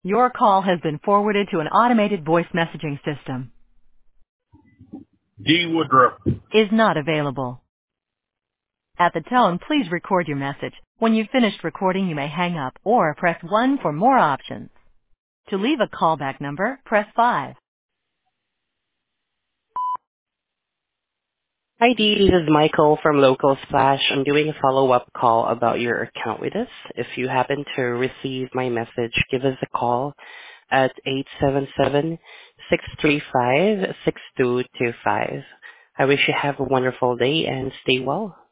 Your call has been forwarded to an automated voice messaging system. D. Woodruff. Is not available. At the tone, please record your message. When you've finished recording, you may hang up or press 1 for more options. To leave a callback number, press 5. Hi, Dee. This is Michael from Local Splash. I'm doing a follow-up call about your account with us. If you happen to receive my message, give us a call at 877-635-6225. I wish you have a wonderful day and stay well.